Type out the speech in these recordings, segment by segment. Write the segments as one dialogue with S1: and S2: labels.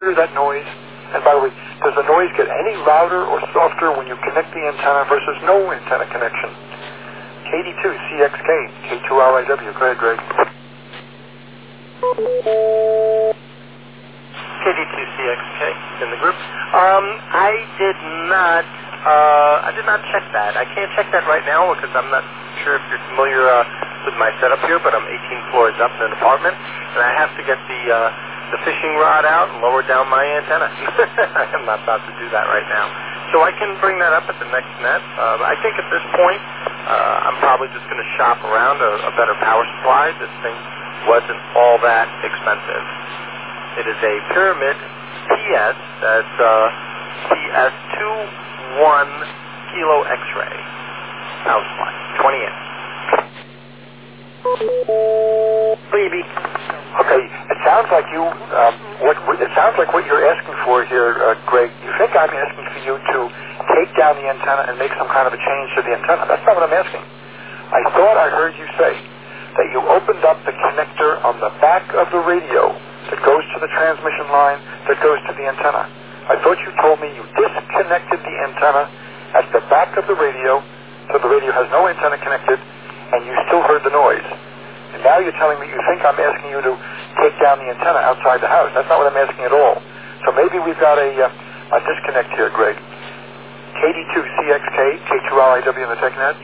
S1: hear that noise? And by the way, does the noise get any louder or softer when you connect the antenna versus no antenna connection? KD2CXK, K2RIW. Go ahead, Greg.
S2: KD2CXK in the group. I did not check that. I can't check that right now because I'm not sure if you're familiar with my setup here, but I'm 18 floors up in an apartment, and I have to get the fishing rod out and lower down my antenna. I'm not about to do that right now. So I can bring that up at the next net. I think at this point, I'm probably just going to shop around a better power supply. This thing wasn't all that expensive. It is a Pyramid PS, that's PS21 Kilo X-ray power supply, 20 amps.
S1: Baby. Okay, it sounds like you. It sounds like what you're asking for here, Greg. You think I'm asking for you to take down the antenna and make some kind of a change to the antenna? That's not what I'm asking. I thought I heard you say that you opened up the connector on the back of the radio that goes to the transmission line that goes to the antenna. I thought you told me you disconnected the antenna at the back of the radio, so the radio has no antenna connected, and you still heard the noise. And now you're telling me you think I'm asking you to take down the antenna outside the house. That's not what I'm asking at all. So maybe we've got a disconnect here, Greg. KD2CXK, K2RIW in the TechNet.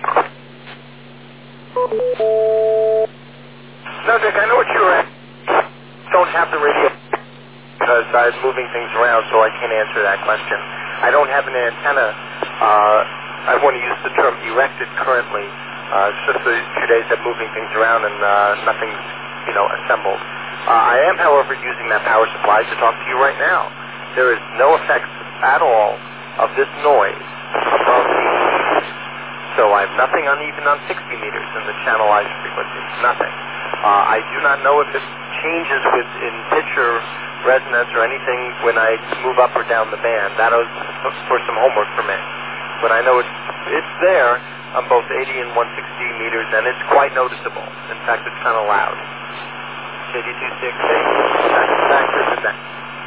S2: No, Dick, I know what you're at. Don't have the radio because I was moving things around, so I can't answer that question. I don't have an antenna. I want to use the term erected currently. It's just a few days of moving things around and nothing's, assembled. I am, however, using that power supply to talk to you right now. There is no effect at all of this noise above the so I have nothing even on 60 meters in the channelized frequency. Nothing. I do not know if it changes in pitch or resonance or anything when I move up or down the band. That was for some homework for me. But I know it's there on both 80 and 160 meters, and it's quite noticeable. In fact, it's kind of loud. KD2CXK, back to the next.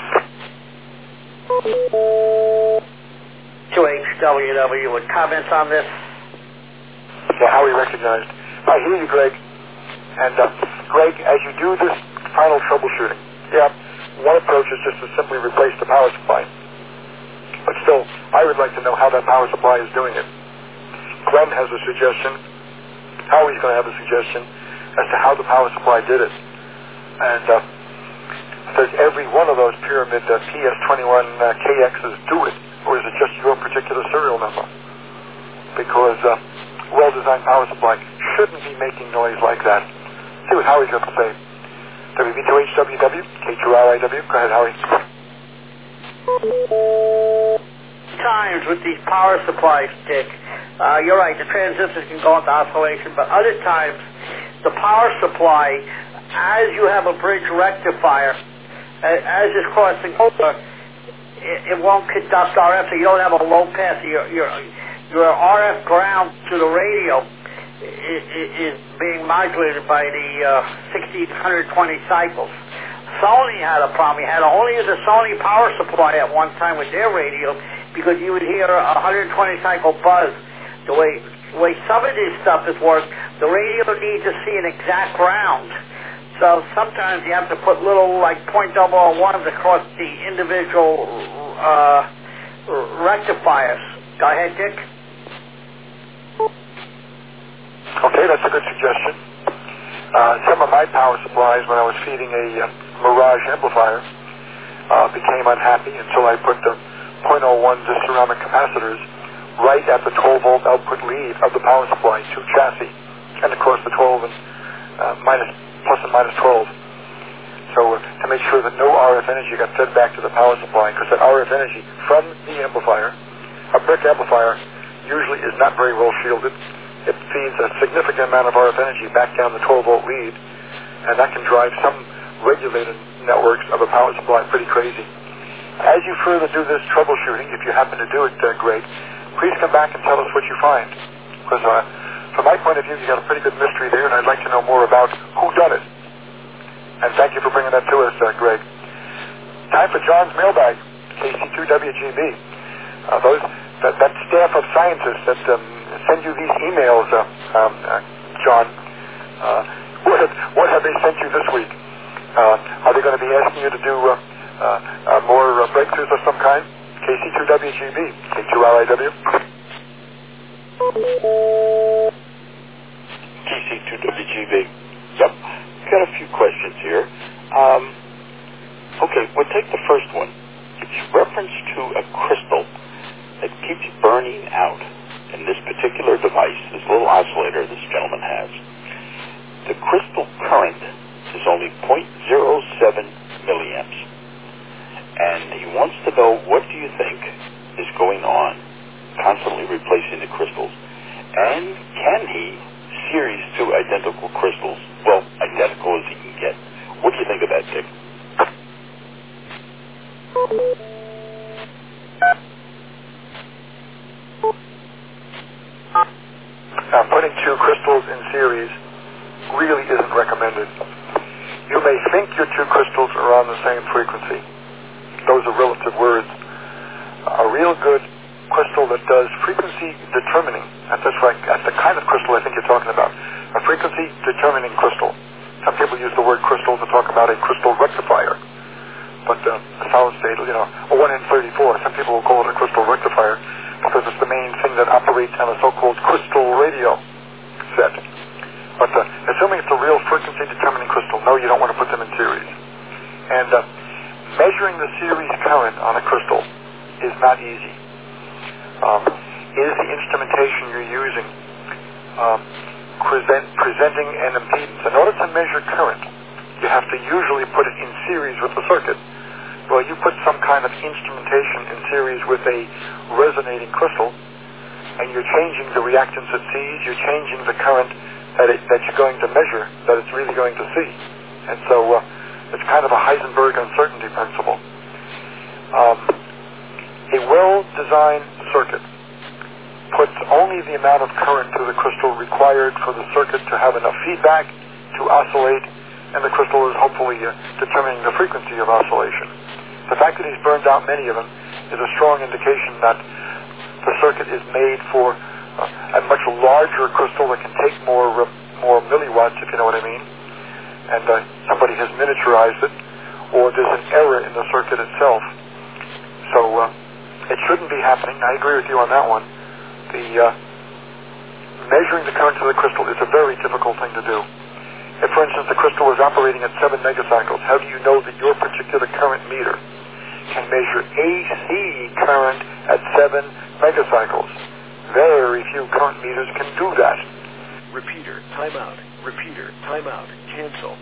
S3: 2HWW with comments on this?
S1: Yeah, Howie recognized. I hear you, Greg. And, Greg, as you do this final troubleshooting, one approach is just to simply replace the power supply. But still, I would like to know how that power supply is doing it. Glenn has a suggestion. Howie's going to have a suggestion as to how the power supply did it. And does every one of those Pyramid PS21 KXs do it, or is it just your particular serial number? Because well-designed power supply shouldn't be making noise like that. See what Howie's got to say. WB2HWW, K2RIW. Go ahead, Howie.
S3: Times with these power supplies, Dick. You're right, the transistors can go into oscillation, but other times the power supply, as you have a bridge rectifier, as it's crossing over, it won't conduct RF, so you don't have a low pass. Your RF ground to the radio is being modulated by the 120 cycles. Sony had a problem. You had to only use a Sony power supply at one time with their radio because you would hear a 120 cycle buzz. The way some of this stuff is worked, the radio needs to see an exact ground. So sometimes you have to put little like .001s across the individual rectifiers. Go ahead, Dick.
S1: Okay, that's a good suggestion. Some of my power supplies when I was feeding a Mirage amplifier became unhappy until I put the .01 ceramic capacitors right at the 12-volt output lead of the power supply to chassis, and of course the 12 and plus and minus 12. So to make sure that no RF energy got fed back to the power supply, because that RF energy from the amplifier, a brick amplifier, usually is not very well shielded. It feeds a significant amount of RF energy back down the 12-volt lead, and that can drive some regulated networks of a power supply pretty crazy. As you further do this troubleshooting, if you happen to do it, Greg, please come back and tell us what you find. Because from my point of view, you got a pretty good mystery there, and I'd like to know more about who done it. And thank you for bringing that to us, Greg. time for John's mailbag, KC2WGB. That staff of scientists that send you these emails, John, what have they sent you this week? Are they going to be asking you to do more breakthroughs of some kind? KC2WGB, K2RIW.
S4: KC2WGB. Yep. Got a few questions here. Okay, we'll take the first one. It's reference to a crystal that keeps burning out in this particular device, this little oscillator this gentleman has. The crystal current is only 0.07 milliamps. And he wants to know, what do you think is going on, constantly replacing the crystals? And can he series two identical crystals? Well, identical as he can get. What do you think of that, Dick?
S1: Putting two crystals in series really isn't recommended. You may think your two crystals are on the same frequency. Those are relative words. A real good crystal that does frequency determining, that's the kind of crystal I think you're talking about, a frequency determining crystal. Some people use the word crystal to talk about a crystal rectifier. But a solid state, a 1N34, some people will call it a crystal rectifier because it's the main thing that operates on a so-called crystal radio set. But assuming it's a real frequency determining crystal, no, you don't want to put them in series. And measuring the series current on a crystal is not easy. Is the instrumentation you're using presenting an impedance? In order to measure current, you have to usually put it in series with the circuit. Well, you put some kind of instrumentation in series with a resonating crystal, and you're changing the reactance it sees, you're changing the current that you're going to measure, that it's really going to see. And so it's kind of a Heisenberg uncertainty principle. A well-designed circuit puts only the amount of current to the crystal required for the circuit to have enough feedback to oscillate, and the crystal is hopefully determining the frequency of oscillation. The fact that he's burned out many of them is a strong indication that the circuit is made for a much larger crystal that can take more milliwatts, if you know what I mean, and somebody has miniaturized it, or there's an error in the circuit itself. So it shouldn't be happening. I agree with you on that one. Measuring the current to the crystal is a very difficult thing to do. If, for instance, the crystal is operating at 7 megacycles, how do you know that your particular current meter can measure AC current at 7 megacycles? Very few current meters can do that.
S5: Repeater, timeout. Repeater, timeout. Cancel.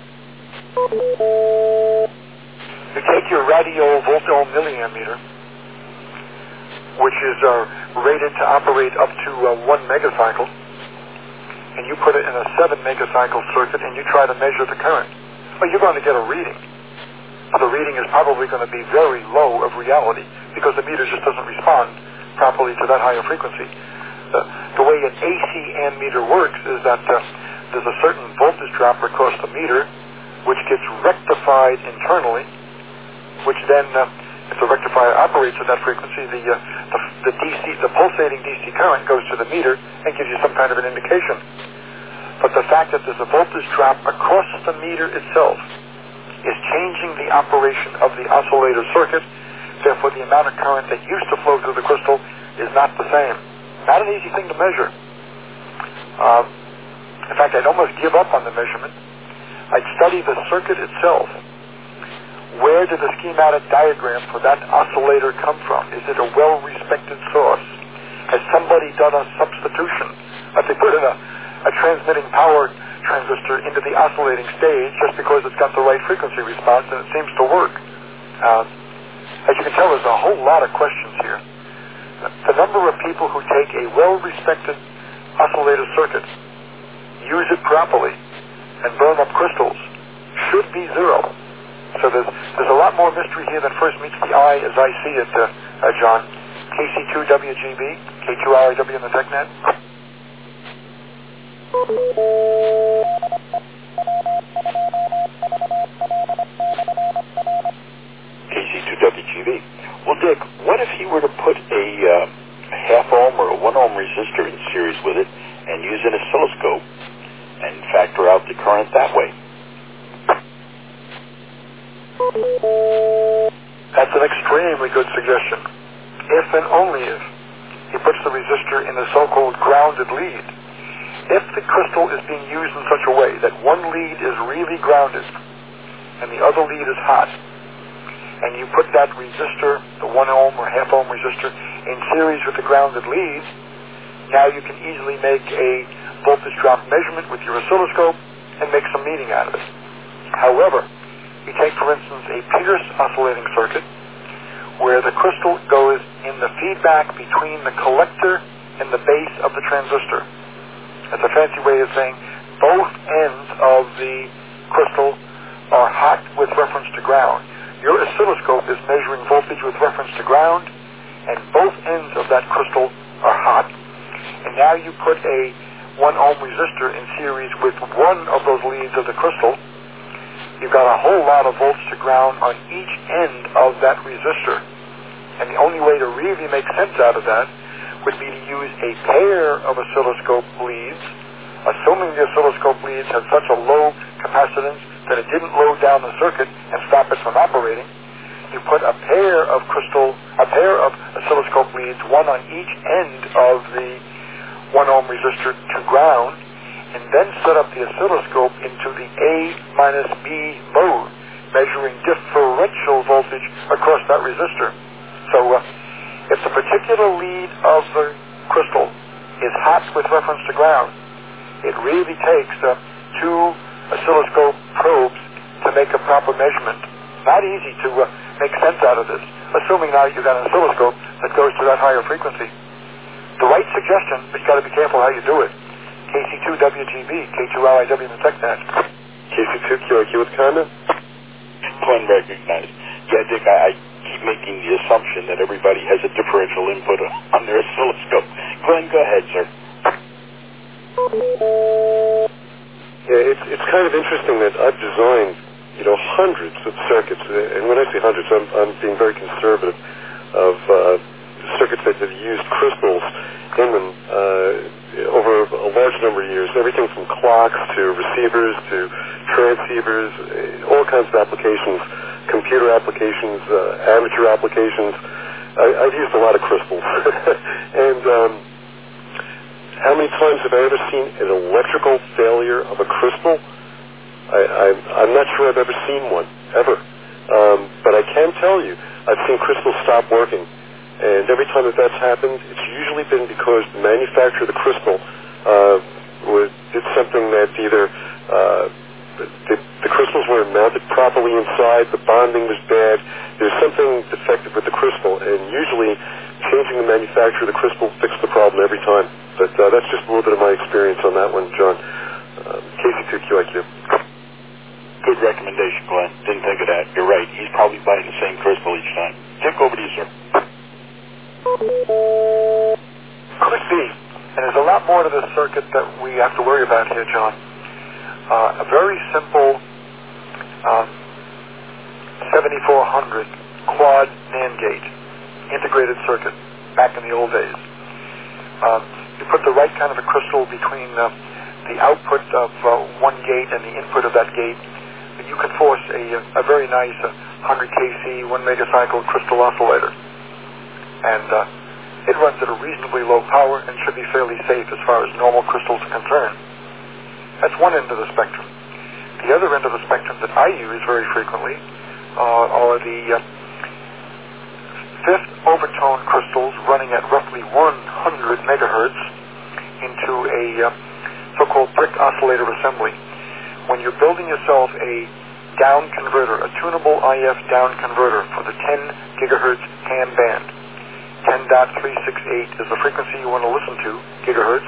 S1: You take your radio voltohm milliammeter, which is rated to operate up to 1 megacycle, and you put it in a 7 megacycle circuit and you try to measure the current. Well, you're going to get a reading. The reading is probably going to be very low of reality because the meter just doesn't respond properly to that higher frequency. The way an AC ammeter works is that there's a certain voltage drop across the meter which gets rectified internally, which then, if the rectifier operates at that frequency, the pulsating DC current goes to the meter and gives you some kind of an indication. But the fact that there's a voltage drop across the meter itself is changing the operation of the oscillator circuit. Therefore, the amount of current that used to flow through the crystal is not the same. Not an easy thing to measure. In fact, I'd almost give up on the measurement. I'd study the circuit itself. Where did the schematic diagram for that oscillator come from? Is it a well-respected source? Has somebody done a substitution? Have they put in a transmitting power transistor into the oscillating stage just because it's got the right frequency response and it seems to work? As you can tell, there's a whole lot of questions here. The number of people who take a well-respected oscillator circuit, use it properly, and burn up crystals should be zero. So there's a lot more mystery here than first meets the eye as I see it, John. KC2WGB, K2RIW in the TechNet.
S4: WGB. Well, Dick, what if he were to put a half ohm or a 1 ohm resistor in series with it and use an oscilloscope and factor out the current that way?
S1: That's an extremely good suggestion. If and only if he puts the resistor in the so-called grounded lead. If the crystal is being used in such a way that one lead is really grounded and the other lead is hot, and you put that resistor, the 1 ohm or half ohm resistor, in series with the grounded lead, now you can easily make a voltage drop measurement with your oscilloscope and make some meaning out of it. However, you take, for instance, a Pierce oscillating circuit where the crystal goes in the feedback between the collector and the base of the transistor. That's a fancy way of saying both ends of the crystal are hot with reference to ground. Your oscilloscope is measuring voltage with reference to ground, and both ends of that crystal are hot. And now you put a 1 ohm resistor in series with one of those leads of the crystal. You've got a whole lot of volts to ground on each end of that resistor. And the only way to really make sense out of that would be to use a pair of oscilloscope leads, assuming the oscilloscope leads had such a low capacitance that it didn't load down the circuit and stop it from operating. You put a pair of oscilloscope leads, one on each end of the 1 ohm resistor to ground, and then set up the oscilloscope into the A minus B mode, measuring differential voltage across that resistor. So if the particular lead of the crystal is hot with reference to ground, it really takes 2 oscilloscope probes to make a proper measurement. Not easy to make sense out of this, assuming now you've got an oscilloscope that goes to that higher frequency. The right suggestion, but you've got to be careful how you do it. KC2WGB, K2LIW in the TechNet.
S6: KC2QIQ with comment?
S4: Glenn recognized. Yeah, Dick, I keep making the assumption that everybody has a differential input on their oscilloscope. Glenn, go ahead, sir.
S6: Yeah, it's kind of interesting that I've designed, hundreds of circuits, and when I say hundreds, I'm being very conservative, of circuits that have used crystals in them over a large number of years, everything from clocks to receivers to transceivers, all kinds of applications, computer applications, amateur applications. I've used a lot of crystals. And how many times have I ever seen an electrical failure of a crystal? I'm not sure I've ever seen one, ever. But I can tell you, I've seen crystals stop working. And every time that's happened, it's usually been because the manufacturer of the crystal did something that either the crystals weren't mounted properly inside, the bonding was bad, there's something defective with the crystal, and usually changing the manufacturer of the crystal fixed the problem every time. But that's just a little bit of my experience on that one, John. KC2QIQ.
S4: Good recommendation, Glenn. Didn't think of that. You're right. He's probably buying the same crystal each time. Dick, over to you, sir.
S1: Could be. And there's a lot more to this circuit that we have to worry about here, John. A very simple 7400 quad NAND gate, integrated circuit, back in the old days. You put the right kind of a crystal between the output of one gate and the input of that gate, and you can force a very nice 100 kC, 1 megacycle crystal oscillator. And it runs at a reasonably low power and should be fairly safe as far as normal crystals are concerned. That's one end of the spectrum. The other end of the spectrum that I use very frequently are the fifth overtone crystals running at roughly 100 megahertz into a so-called brick oscillator assembly. When you're building yourself a down converter, a tunable IF down converter for the 10 gigahertz CAN band, 10.368 is the frequency you want to listen to, gigahertz.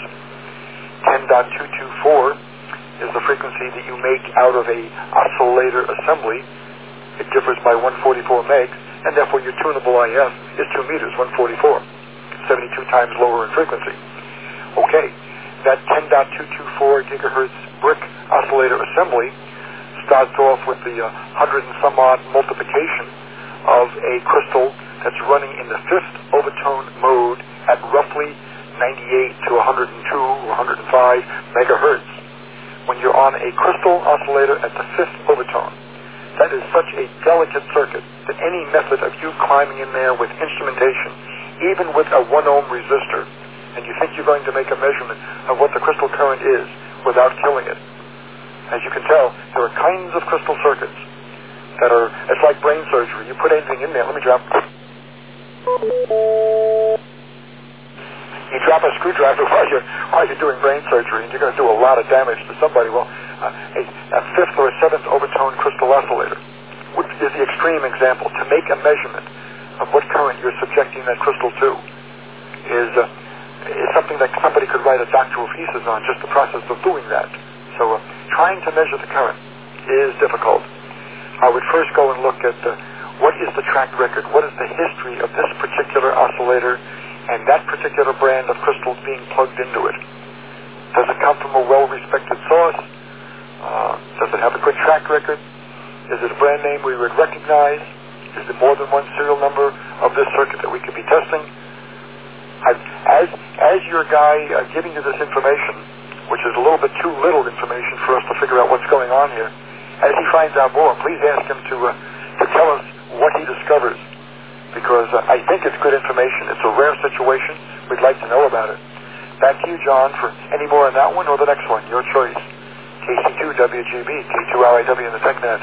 S1: 10.224 is the frequency that you make out of a oscillator assembly. It differs by 144 megs, and therefore your tunable IF is 2 meters, 144, 72 times lower in frequency. Okay, that 10.224 gigahertz brick oscillator assembly starts off with the 100 and some odd multiplication of a crystal that's running in the fifth overtone mode at roughly 98 to 102 or 105 megahertz. When you're on a crystal oscillator at the fifth overtone, that is such a delicate circuit that any method of you climbing in there with instrumentation, even with a 1 ohm resistor, and you think you're going to make a measurement of what the crystal current is without killing it. As you can tell, there are kinds of crystal circuits that are, it's like brain surgery. You put anything in there, let me drop. You drop a screwdriver while you're doing brain surgery, and you're going to do a lot of damage to somebody. Well, a fifth or a seventh overtone crystal oscillator is the extreme example. To make a measurement of what current you're subjecting that crystal to is something that somebody could write a doctoral thesis on, just the process of doing that. So trying to measure the current is difficult. I would first go and look at what is the track record, what is the history of this particular oscillator and that particular brand of crystals being plugged into it. Does it come from a well-respected source? Does it have a good track record? Is it a brand name we would recognize? Is there more than one serial number of this circuit that we could be testing? As your guy giving you this information, which is a little bit too little information for us to figure out what's going on here, as he finds out more, please ask him to tell us what he discovers, because I think it's good information. It's a rare situation. We'd like to know about it. Back to you, John, for any more on that one or the next one. Your choice. KC2WGB, K2RIW in the TechNet.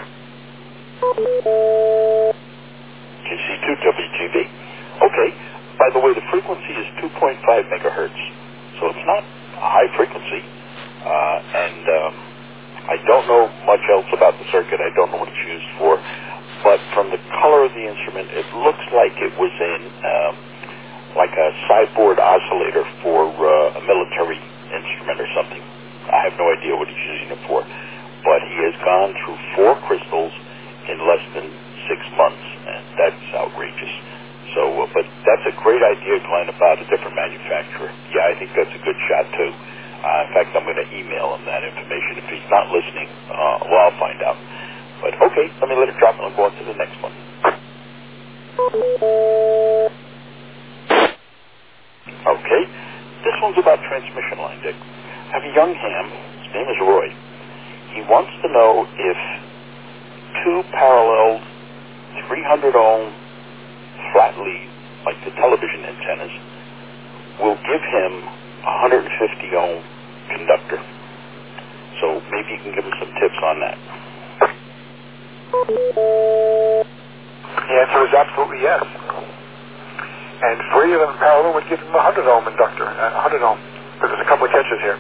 S4: KC2WGB. Okay. By the way, the frequency is 2.5 megahertz, so it's not a high frequency. And I don't know much else about the circuit. I don't know what it's used for. But from the color of the instrument, it looks like it was in like a sideboard oscillator for a military instrument or something. I have no idea what he's using it for. But he has gone through 4 crystals in less than 6 months, and that's outrageous. So, but that's a great idea, Glenn, about a different manufacturer. Yeah, I think that's a good shot, too. In fact, I'm going to email him that information. If he's not listening, well, I'll find out. But okay, let me let it drop and I'll go on to the next one. Okay, this one's about transmission line, Dick. I have a young ham, his name is Roy. He wants to know if 2 parallel 300 ohm flat lead, like the television antennas, will give him 150 ohm conductor. So maybe you can give him some tips on that.
S1: The answer is absolutely yes. And 3 of them in parallel would give him a 100 ohm inductor, 100 ohm, because there's a couple of catches here.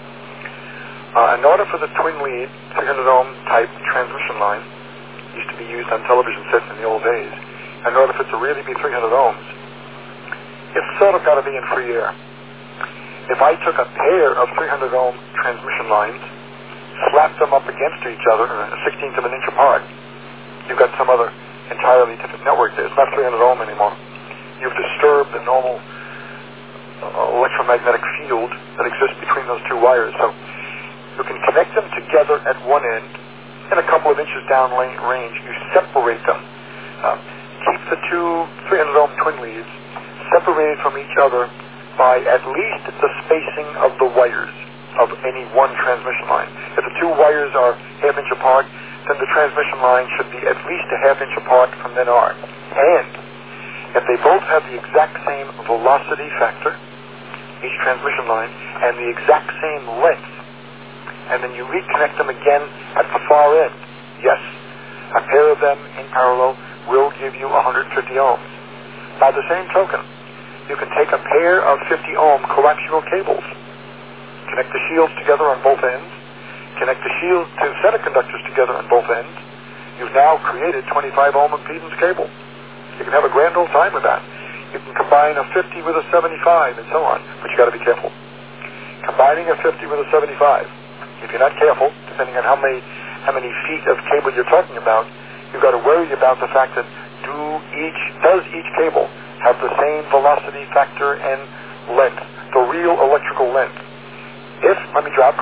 S1: In order for the twin lead 300 ohm type transmission line, used to be used on television sets in the old days, in order for it to really be 300 ohms, it's sort of got to be in free air. If I took a pair of 300 ohm transmission lines, slapped them up against each other, a 16th of an inch apart, you've got some other entirely different network there. It's not 300 ohm anymore. You've disturbed the normal electromagnetic field that exists between those 2 wires. So you can connect them together at one end, and a couple of inches down range, you separate them. Keep the 2 300 ohm twin leads separated from each other by at least the spacing of the wires of any one transmission line. If the 2 wires are ½ inch apart, then the transmission line should be at least a ½ inch apart from then on. And if they both have the exact same velocity factor, each transmission line, and the exact same length, and then you reconnect them again at the far end, yes, a pair of them in parallel will give you 150 ohms. By the same token, you can take a pair of 50 ohm coaxial cables, connect the shields together on both ends, connect the shield to set of conductors together on both ends. You've now created 25 ohm impedance cable. You can have a grand old time with that. You can combine a 50 with a 75 and so on, but you got to be careful. Combining a 50 with a 75, if you're not careful, depending on how many feet of cable you're talking about, you've got to worry about the fact that does each cable have the same velocity factor and length, the real electrical length? If, let me drop.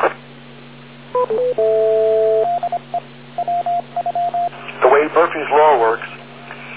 S1: The way Murphy's Law works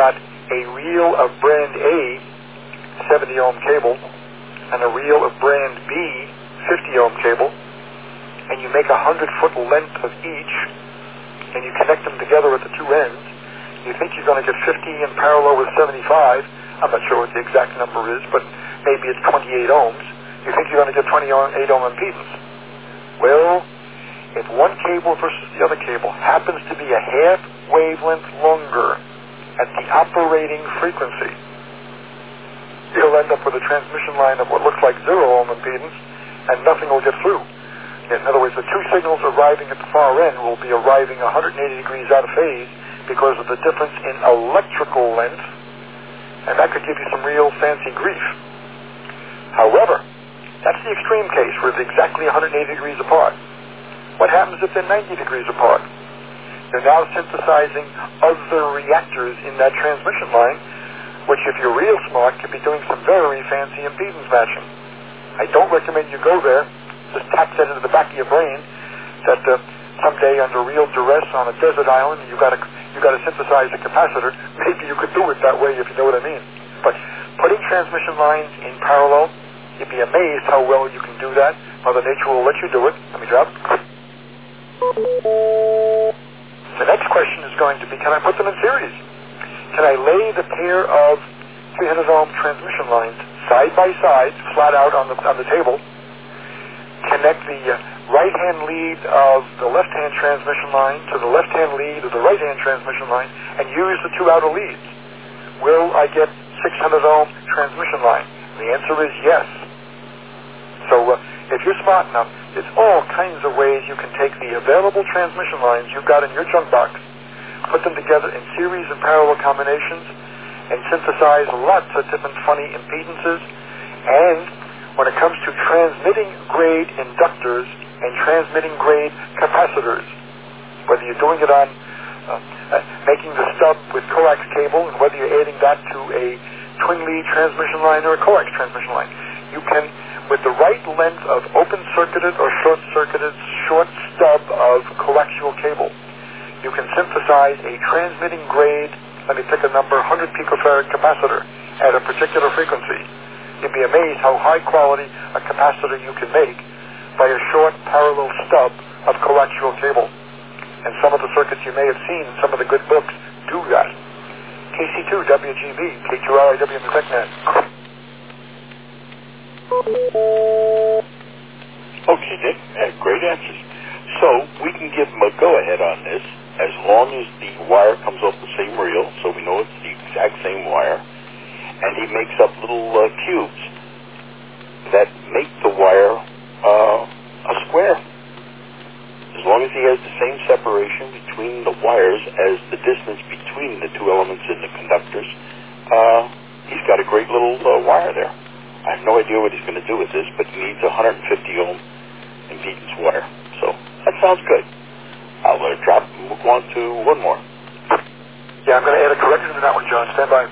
S1: got a reel of brand A 70 ohm cable and a reel of brand B 50 ohm cable, and you make 100-foot length of each, and you connect them together at the two ends, you think you're going to get 50 in parallel with 75. I'm not sure what the exact number is, but maybe it's 28 ohms. You think you're going to get 28 ohm impedance. Well, if one cable versus the other cable happens to be a half wavelength longer at the operating frequency, you'll end up with a transmission line of what looks like 0 ohm impedance, and nothing will get through. In other words, the two signals arriving at the far end will be arriving 180 degrees out of phase because of the difference in electrical length, and that could give you some real fancy grief. However, that's the extreme case where it's exactly 180 degrees apart. What happens if they're 90 degrees apart? They're now synthesizing other reactors in that transmission line, which, if you're real smart, could be doing some very fancy impedance matching. I don't recommend you go there. Just tack that into the back of your brain that someday, under real duress on a desert island, you got to synthesize a capacitor. Maybe you could do it that way, if you know what I mean. But putting transmission lines in parallel, you'd be amazed how well you can do that. Mother Nature will let you do it. Let me drop. The next question is going to be, can I put them in series? Can I lay the pair of 300 ohm transmission lines side by side, flat out on the table, connect the right-hand lead of the left-hand transmission line to the left-hand lead of the right-hand transmission line, and use the two outer leads? Will I get 600 ohm transmission line? The answer is yes. So if you're smart enough, there's all kinds of ways you can take the available transmission lines you've got in your junk box, put them together in series and parallel combinations, and synthesize lots of different funny impedances. And when it comes to transmitting grade inductors and transmitting grade capacitors, whether you're doing it on making the stub with coax cable, and whether you're adding that to a twin lead transmission line or a coax transmission line, you can, with the right length of open-circuited or short-circuited short stub of coaxial cable, you can synthesize a transmitting grade, let me pick a number, 100 picofarad capacitor at a particular frequency. You'd be amazed how high quality a capacitor you can make by a short parallel stub of coaxial cable. And some of the circuits you may have seen in some of the good books do that. KC2, WGB, K2RIW in the TechNet.
S4: Okay, Dick, great answers. So we can give him a go-ahead on this as long as the wire comes off the same reel, so we know it's the exact same wire, and he makes up little cubes that make the wire a square. As long as he has the same separation between the wires as the distance between the two elements in the conductors, he's got a great little wire there. I have no idea what he's going to do with this, but he needs a 150 ohm impedance wire. So that sounds good. I'll let it drop and move on to one more.
S1: Yeah, I'm going to add a correction to that one, John. Stand by.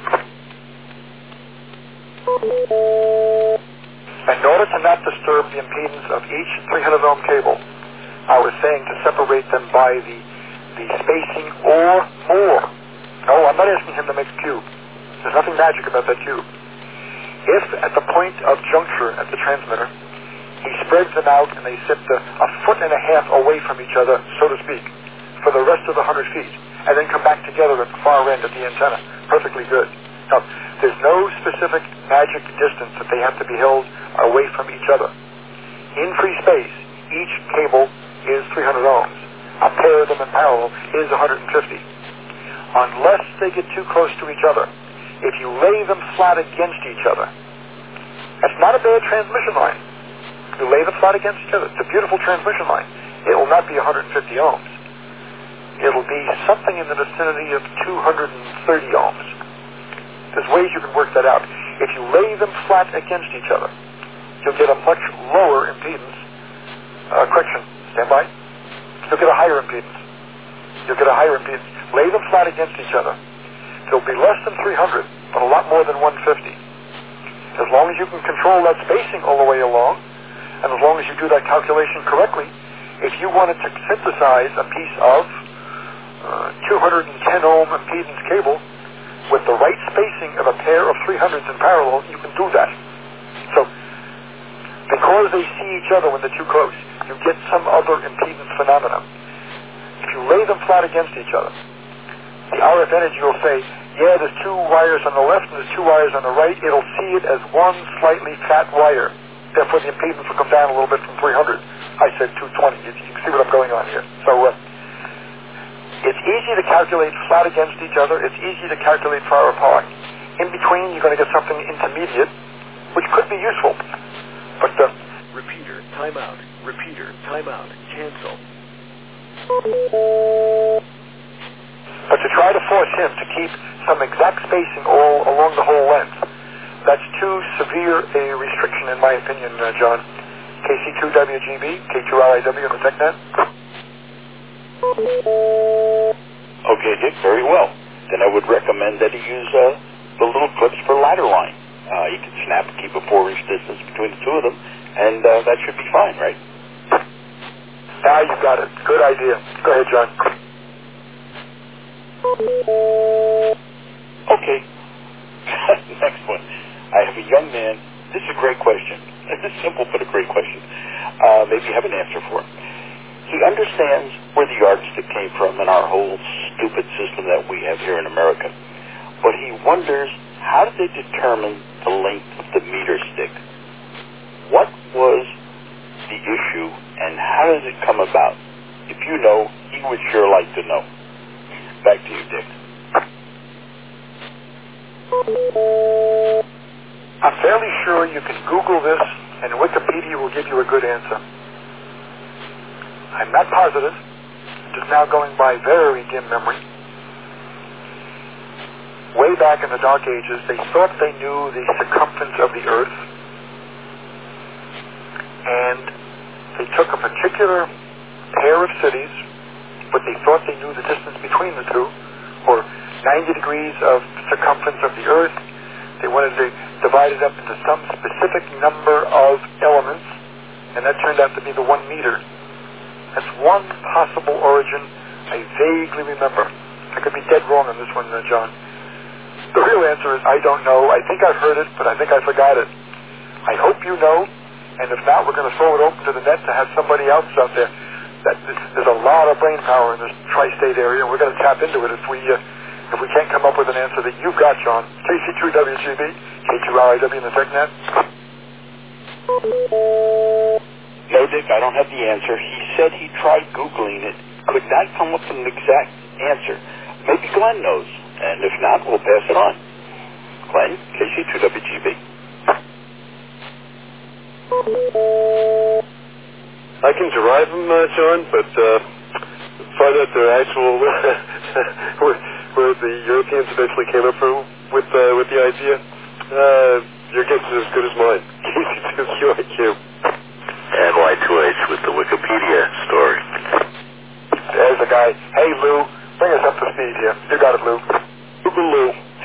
S1: In order to not disturb the impedance of each 300 ohm cable, I was saying to separate them by the spacing or more. No, I'm not asking him to make a cube. There's nothing magic about that cube. If at the point of juncture at the transmitter, he spreads them out and they sit a foot and a half away from each other, so to speak, for the rest of the 100 feet, and then come back together at the far end at the antenna, perfectly good. Now, there's no specific magic distance that they have to be held away from each other. In free space, each cable is 300 ohms. A pair of them in parallel is 150. Unless they get too close to each other, if you lay them flat against each other, that's not a bad transmission line. You lay them flat against each other. It's a beautiful transmission line. It will not be 150 ohms. It'll be something in the vicinity of 230 ohms. There's ways you can work that out. If you lay them flat against each other, you'll get a much lower impedance. Correction, stand by. You'll get a higher impedance. Lay them flat against each other. They'll be less than 300, but a lot more than 150. As long as you can control that spacing all the way along, and as long as you do that calculation correctly, if you wanted to synthesize a piece of 210 ohm impedance cable with the right spacing of a pair of 300s in parallel, you can do that. So, because they see each other when they're too close, you get some other impedance phenomenon. If you lay them flat against each other, the RF energy will say, yeah, there's two wires on the left and there's two wires on the right. It'll see it as one slightly fat wire. Therefore, the impedance will come down a little bit from 300. I said 220. You can see what I'm going on here. So, it's easy to calculate flat against each other. It's easy to calculate far apart. In between, you're going to get something intermediate, which could be useful. But
S5: Repeater, timeout. Repeater, timeout. Cancel.
S1: But to try to force him to keep some exact spacing all along the whole length, that's too severe a restriction, in my opinion, John. KC2WGB, K2RIW on the TechNet.
S4: Okay, Dick, very well. Then I would recommend that he use the little clips for ladder line. You can snap and keep a 4-inch distance between the two of them, and that should be fine, right?
S1: Ah, you got it. Good idea. Go ahead, John.
S4: Okay. Next one. I have a young man. This is a great question. It's simple but a great question. Maybe you have an answer for him. He understands where the yardstick came from in our whole stupid system that we have here in America. But he wonders, how did they determine the length of the meter stick? What was the issue, and how does it come about? If you know, he would sure like to know. Back to you, Dick.
S1: I'm fairly sure you can Google this, and Wikipedia will give you a good answer. I'm not positive. Just now going by very dim memory. Way back in the Dark Ages, they thought they knew the circumference of the Earth, and they took a particular pair of cities, but they thought they knew the distance between the two, or 90 degrees of circumference of the Earth. They wanted to divide it up into some specific number of elements, and that turned out to be the 1 meter. That's one possible origin I vaguely remember. I could be dead wrong on this one, John. The real answer is I don't know. I think I've heard it, but I think I forgot it. I hope you know, and if not, we're going to throw it open to the net to have somebody else out there. There's a lot of brain power in this tri-state area, and we're going to tap into it if we can't come up with an answer that you've got, John. KC2WGB, K2RIW in the TechNet.
S4: No, Dick, I don't have the answer. He said he tried Googling it, could not come up with an exact answer. Maybe Glenn knows, and if not, we'll pass it on. Glenn, KC2WGB.
S6: I can derive them, John, but find out their actual where the Europeans eventually came up with the idea. Your guess is as good as mine. KC2QIQ.
S7: And Y2H with the Wikipedia story.
S1: There's a guy. Hey, Lou, bring us up to speed here. You got it, Lou. Google Lou.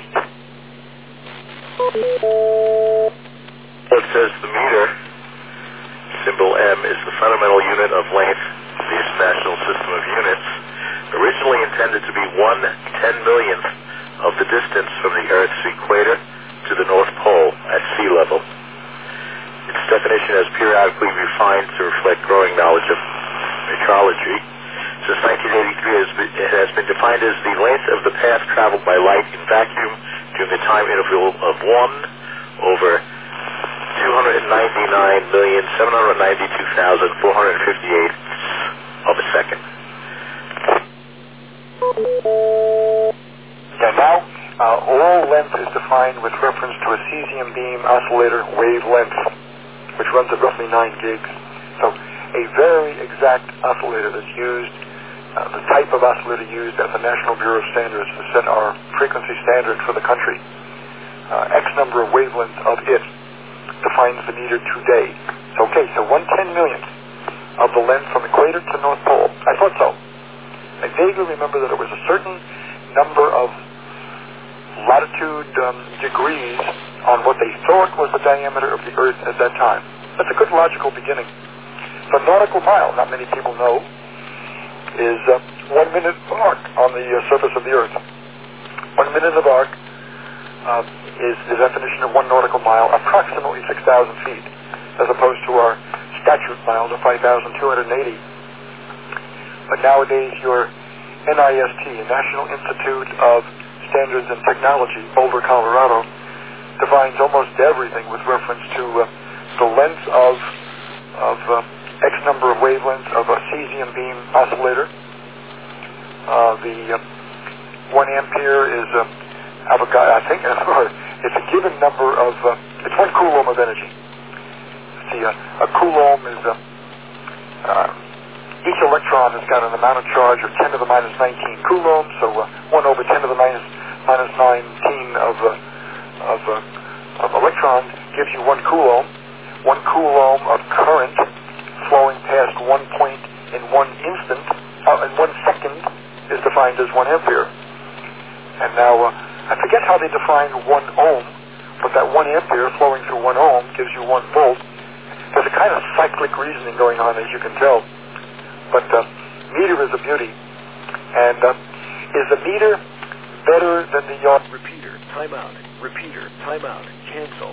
S7: It says the meter, symbol M, is the fundamental unit of length of the International System of Units, originally intended to be 1/10,000,000th of the distance from the Earth's equator to the North Pole at sea level. Its definition has periodically refined to reflect growing knowledge of metrology. Since 1983, it has been defined as the length of the path traveled by light in vacuum during the time interval of 1/299,792,458 of a second.
S1: And now, all length is defined with reference to a cesium beam oscillator wavelength, which runs at roughly 9 gigs. So a very exact oscillator that's used, the type of oscillator used at the National Bureau of Standards to set our frequency standard for the country. X number of wavelengths of it defines the meter today. Okay, so 1/10,000,000th of the length from equator to North Pole. I thought so. I vaguely remember that it was a certain number of latitude degrees on what they thought was the diameter of the Earth at that time. That's a good logical beginning. The nautical mile, not many people know, is 1 minute of arc on the surface of the Earth. 1 minute of arc is the definition of 1 nautical mile, approximately 6,000 feet, as opposed to our statute miles of 5,280. But nowadays, your NIST, National Institute of Standards and Technology, Boulder, Colorado, defines almost everything with reference to the length of X number of wavelengths of a cesium beam oscillator. The 1 ampere is I think it's a given number of it's 1 coulomb of energy. See, a coulomb is each electron has got an amount of charge of 10 to the minus 19 coulombs, so 1 over 10 to the minus 19 of electrons gives you 1 coulomb. 1 coulomb of current flowing past 1 point in 1 instant, in 1 second, is defined as 1 ampere. And now, I forget how they define 1 ohm, but that 1 ampere flowing through 1 ohm gives you 1 volt. There's a kind of cyclic reasoning going on, as you can tell. But meter is a beauty. And is the meter better than the yard?
S5: Repeater, timeout. Repeater, timeout. Cancel.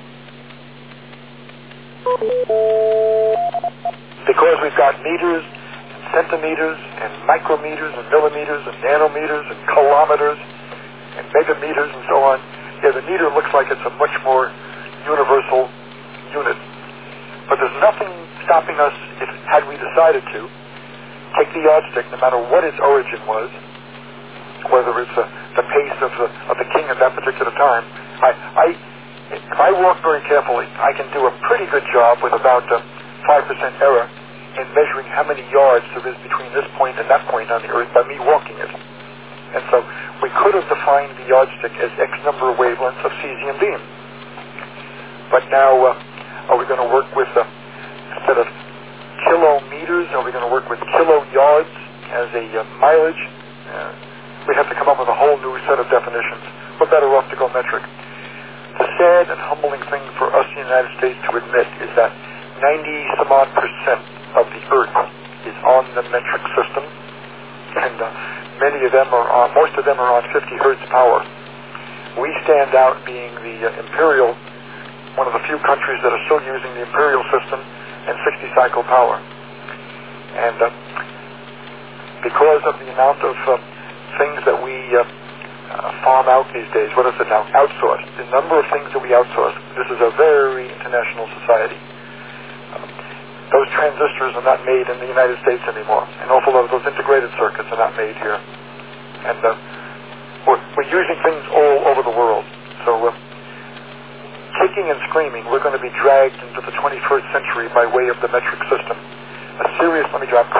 S1: Because we've got meters, and centimeters, and micrometers, and millimeters, and nanometers, and kilometers, and megameters, and so on. Yeah, the meter looks like it's a much more universal unit. But there's nothing stopping us, had we decided to, take the yardstick, no matter what its origin was, whether it's the pace of the king at that particular time. If I walk very carefully, I can do a pretty good job with about 5% error in measuring how many yards there is between this point and that point on the Earth by me walking it. And so we could have defined the yardstick as X number of wavelengths of cesium beam. But now, are we going to work with, instead of kilometers, are we going to work with kilo yards as a mileage? We have to come up with a whole new set of definitions. We're better off to go metric. The sad and humbling thing for us in the United States to admit is that 90-some-odd% of the Earth is on the metric system, and most of them are on 50 hertz power. We stand out being the imperial, one of the few countries that are still using the imperial system and 60 cycle power. And because of the amount of things that we farm out these days, what is it now? Outsourced. The number of things that we outsource. This is a very international society. Those transistors are not made in the United States anymore. An awful lot of those integrated circuits are not made here. And we're using things all over the world. So kicking and screaming, we're going to be dragged into the 21st century by way of the metric system. Let me drop.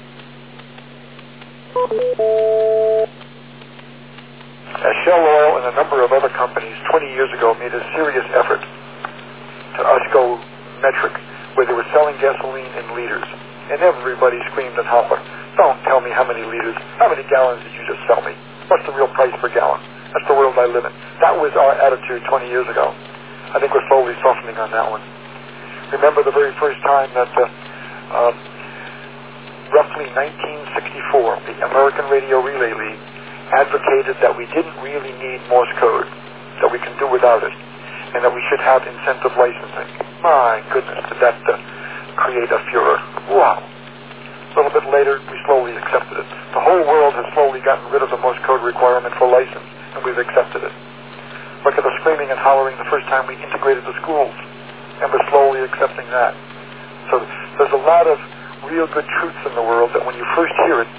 S1: Shell Oil and a number of other companies 20 years ago made a serious effort to us go metric, where they were selling gasoline in liters. And everybody screamed and hollered, "Don't tell me how many liters, how many gallons did you just sell me? What's the real price per gallon?" That's the world I live in. That was our attitude 20 years ago. I think we're slowly softening on that one. Remember the very first time that roughly 1964, the American Radio Relay League advocated that we didn't really need Morse code, that we can do without it, and that we should have incentive licensing. My goodness, did that create a furor. Wow. A little bit later, we slowly accepted it. The whole world has slowly gotten rid of the Morse code requirement for license, and we've accepted it. Look at the screaming and hollering the first time we integrated the schools, and we're slowly accepting that. So there's a lot of real good truths in the world that when you first hear it,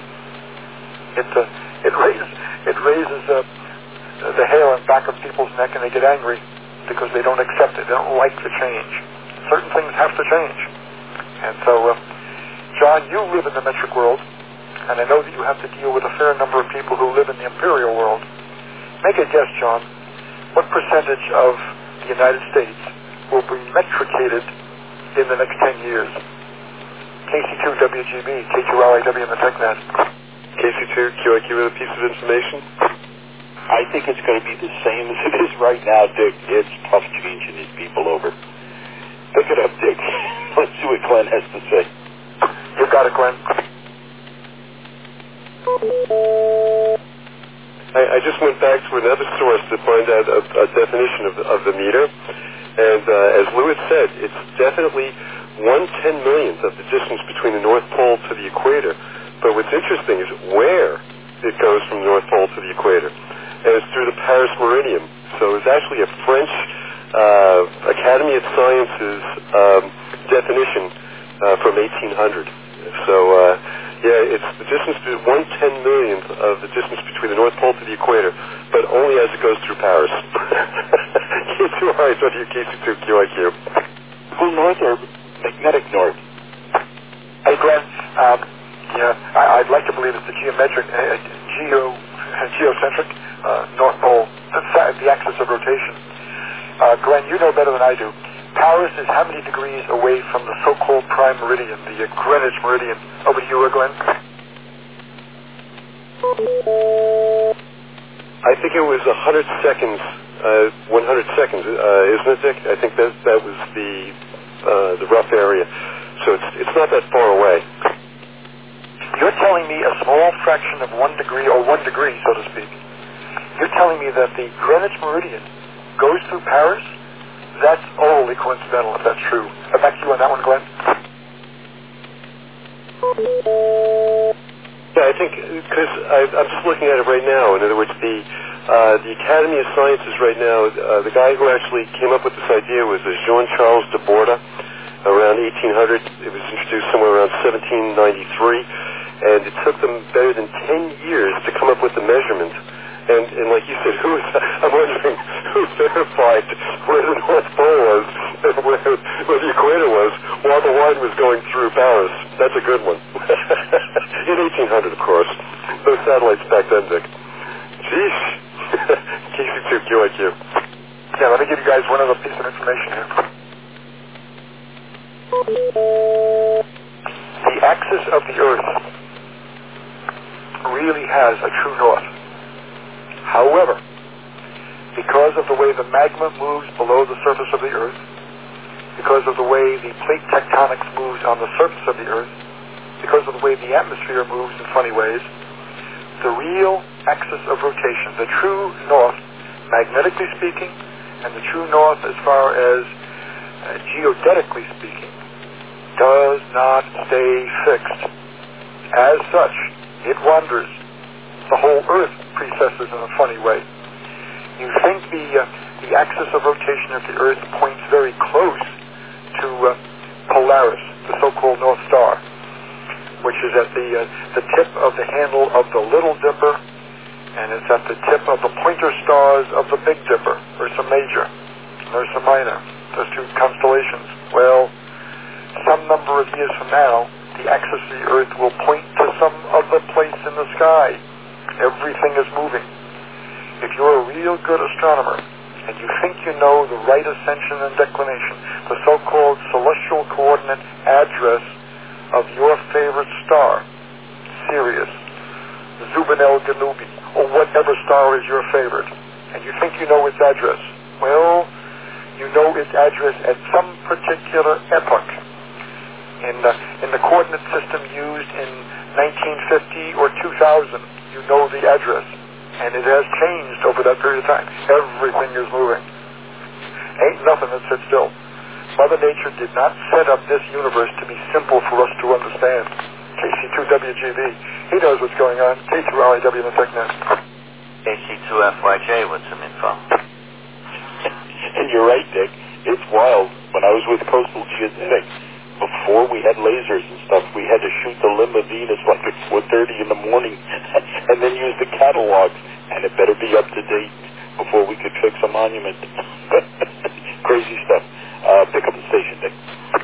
S1: it raises the hair on the back of people's neck, and they get angry because they don't accept it. They don't like the change. Certain things have to change. And so, John, you live in the metric world, and I know that you have to deal with a fair number of people who live in the imperial world. Make a guess, John. What percentage of the United States will be metricated in the next 10 years? KC2WGB, K2LIW in the TechNet.
S6: KC2, QIQ with a piece of information.
S4: I think it's going to be the same as it is right now, Dick. It's tough changing these people over. Pick it up, Dick. Let's see what Glenn has to say.
S1: You got it, Glenn.
S6: I just went back to another source to find out a definition of the meter, and as Lewis said, it's definitely 1/10,000,000th of the distance between the North Pole to the equator. But what's interesting is where it goes from the North Pole to the equator, and it's through the Paris Meridian. So it's actually a French Academy of Sciences definition from 1800. So yeah, it's the distance to 1/10,000,000th of the distance between the North Pole to the equator, but only as it goes through Paris. K2RI, KC2QIQ.
S4: Full north or magnetic north?
S1: Hey, Glenn, I'd like to believe it's the geocentric North Pole, the axis of rotation. Glenn, you know better than I do. Paris is how many degrees away from the so-called prime meridian, the Greenwich meridian? Over to you, Glenn.
S6: I think it was 100 seconds, 100 seconds, isn't it, Dick? I think that was the rough area. So it's not that far away.
S1: You're telling me a small fraction of 1 degree, or 1 degree, so to speak. You're telling me that the Greenwich meridian goes through Paris? That's wholly coincidental, if that's true. Back to you on that one, Glenn.
S6: Yeah, I think, because I'm just looking at it right now. In other words, the Academy of Sciences right now, the guy who actually came up with this idea was Jean-Charles de Borda, around 1800. It was introduced somewhere around 1793, and it took them better than 10 years to come up with the measurement. And like you said, I'm wondering who verified where the North Pole was and where the equator was while the line was going through Paris. That's a good one. In 1800, of course. Those satellites back then, Dick. Jeez. KC2QIQ.
S1: Yeah, let me give you guys one other piece of information here. The axis of the Earth really has a true north. However, because of the way the magma moves below the surface of the Earth, because of the way the plate tectonics moves on the surface of the Earth, because of the way the atmosphere moves in funny ways, the real axis of rotation, the true north, magnetically speaking, and the true north as far as geodetically speaking, does not stay fixed. As such, it wanders. The whole Earth precesses in a funny way. You think the axis of rotation of the Earth points very close to Polaris, the so-called North Star, which is at the tip of the handle of the Little Dipper, and it's at the tip of the pointer stars of the Big Dipper, Ursa Major, and Ursa Minor, those two constellations. Well, some number of years from now, the axis of the Earth will point to some other place in the sky. Everything is moving. If you're a real good astronomer and you think you know the right ascension and declination, the so-called celestial coordinate address of your favorite star, Sirius, Zubin-El Ganubi, or whatever star is your favorite, and you think you know its address, well, you know its address at some particular epoch. In the coordinate system used in 1950 or 2000, you know the address, and it has changed over that period of time. Everything is moving. Ain't nothing that sits still. Mother Nature did not set up this universe to be simple for us to understand. KC2WGB, he knows what's going on. K2RIW in the TechNet.
S8: KC2FYJ with some info.
S4: And you're right, Dick. It's wild. When I was with Coastal Geodetics, before we had lasers and stuff, we had to shoot the limb of Venus like at 4:30 in the morning and then use the catalogs, and it better be up to date before we could fix a monument. Crazy stuff. Pick up the station, Dick.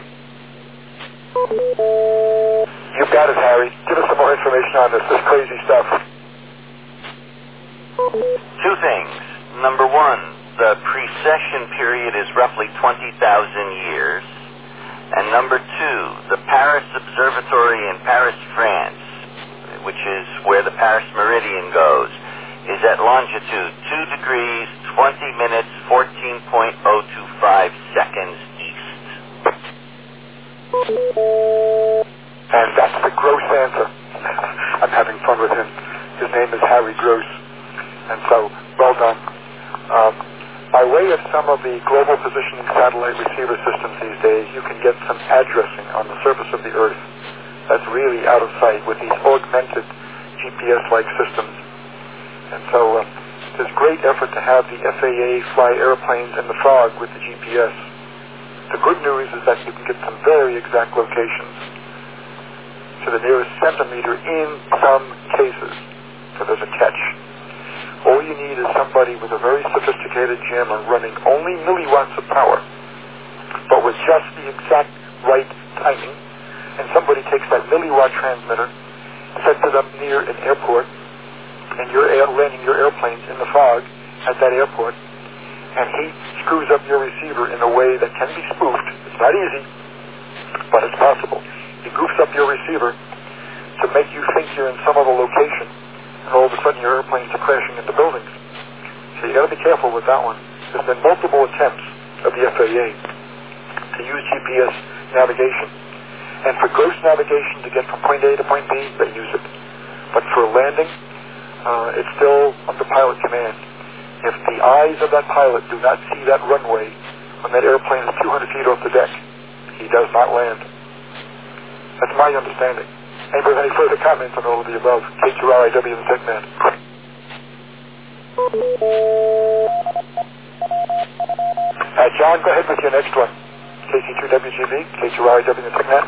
S1: You've got it, Harry. Give us some more information on this crazy stuff.
S8: Two things. Number one, the precession period is roughly 20,000 years. And number two, the Paris Observatory in Paris, France, which is where the Paris Meridian goes, is at longitude 2 degrees, 20 minutes, 14.025 seconds east.
S1: And that's the Gross answer. I'm having fun with him. His name is Harry Gross. By way of some of the global positioning satellite receiver systems these days, you can get some addressing on the surface of the Earth that's really out of sight with these augmented GPS-like systems. And so there's great effort to have the FAA fly airplanes in the fog with the GPS. The good news is that you can get some very exact locations to the nearest centimeter in some cases. So there's a catch. All you need is somebody with a very sophisticated jammer running only milliwatts of power, but with just the exact right timing, and somebody takes that milliwatt transmitter, sets it up near an airport, and you're landing your airplanes in the fog at that airport, and he screws up your receiver in a way that can be spoofed. It's not easy, but it's possible. He goofs up your receiver to make you think you're in some other location, and all of a sudden your airplanes are crashing into buildings. So you got to be careful with that one. There's been multiple attempts of the FAA to use GPS navigation, and for gross navigation to get from point A to point B, they use it. But for landing, it's still under pilot command. If the eyes of that pilot do not see that runway when that airplane is 200 feet off the deck, he does not land. That's my understanding. Anybody have any further comments on all of the above? K2RIW, the Tech Man. John, go ahead with your next one. KC2WGB, K2RIW, the Tech Man.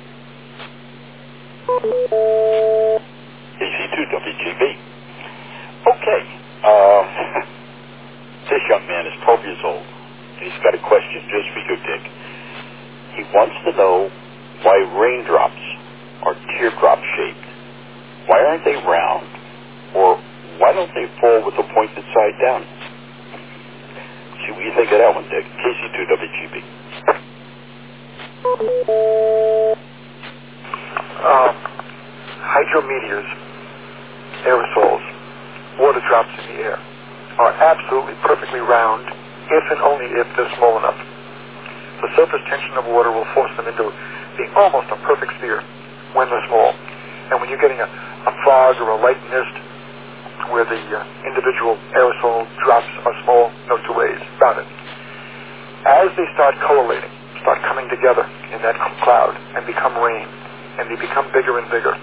S4: KC2WGB. Okay. This young man is 12 years old, and he's got a question just for you, Dick. He wants to know why raindrops are teardrop shaped. Why aren't they round? Or why don't they fall with the pointed side down? See what you think of that one, Dick. KC2WGB.
S1: Hydrometeors, aerosols, water drops in the air, are absolutely perfectly round if and only if they're small enough. The surface tension of water will force them into being almost a perfect sphere when they're small. And when you're getting a fog or a light mist where the individual aerosol drops are small, no two ways about it. As they start collating, start coming together in that cloud and become rain, and they become bigger and bigger,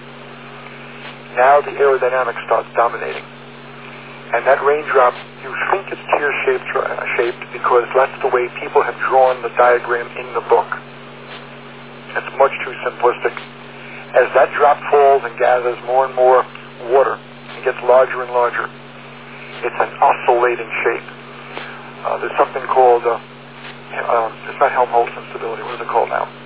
S1: now the aerodynamics starts dominating. And that raindrop, you think it's tear-shaped because that's the way people have drawn the diagram in the book. It's much too simplistic. As that drop falls and gathers more and more water and gets larger and larger, it's an oscillating shape. There's something called, it's not Helmholtz instability, what is it called now?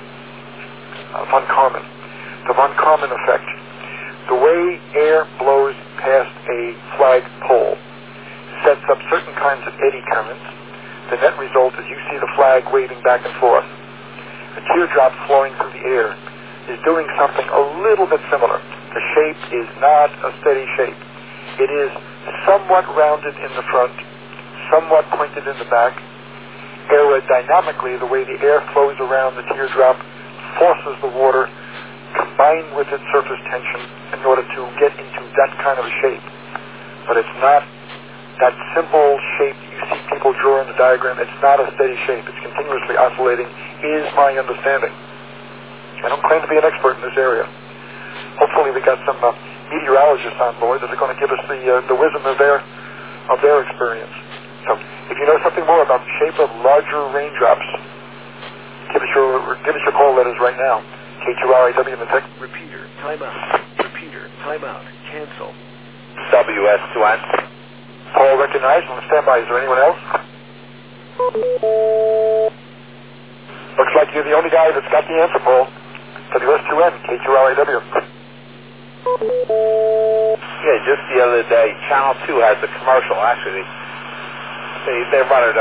S1: Von Karman. The Von Karman effect. The way air blows past a flag pole sets up certain kinds of eddy currents. The net result is you see the flag waving back and forth. A teardrop flowing through the air is doing something a little bit similar. The shape is not a steady shape. It is somewhat rounded in the front, somewhat pointed in the back. Aerodynamically, the way the air flows around the teardrop forces the water combined with its surface tension in order to get into that kind of a shape. But it's not that simple shape that you see people draw in the diagram. It's not a steady shape. It's continuously oscillating, is my understanding. I don't claim to be an expert in this area. Hopefully we got some meteorologists on board that are going to give us the wisdom of their experience. So if you know something more about the shape of larger raindrops, give us your call letters right now. K2RIW in the Tech.
S5: Repeater, timeout. Repeater, timeout. Cancel.
S2: WS2N.
S1: Paul recognized on standby. Is there anyone else? Looks like you're the only guy that's got the answer, Paul. WS2N, K2RIW.
S2: Yeah, just the other day, Channel 2 has a commercial. Actually, they run it